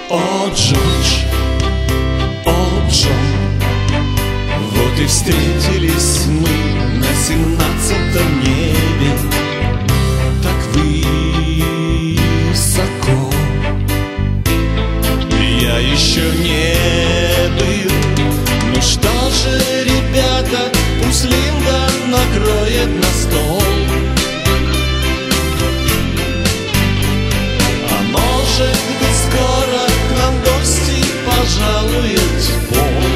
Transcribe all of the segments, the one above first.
О, Джордж, о, Джон, вот и встретились мы на 17-м небе, так высоко. Я еще не был. Ну что же, ребята, пусть Линда накроет на стол. А может быть, скоро к нам гости пожалуют в пол.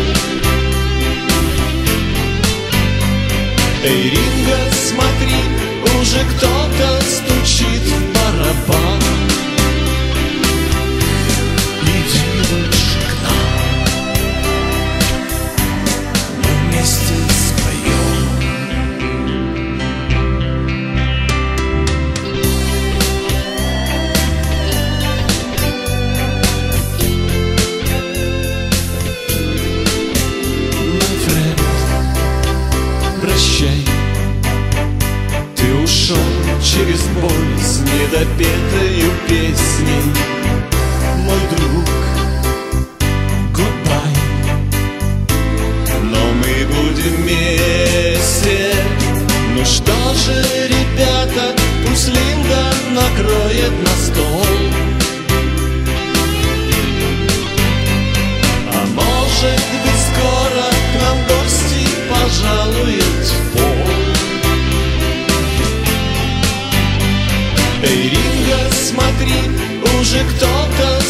Эй, Ринго, смотри, уже кто-то стучит в барабан. Иди лучше к нам, мы вместе споем. Мой френд, прощай, ты ушел через боль с недопетою песней. Мой друг, goodbye, но мы будем вместе. Ну что же, ребята, пусть Линда накроет на стол. А может быть, скоро к нам гости пожалуют в пол. Эй, Ринго, смотри, уже кто-то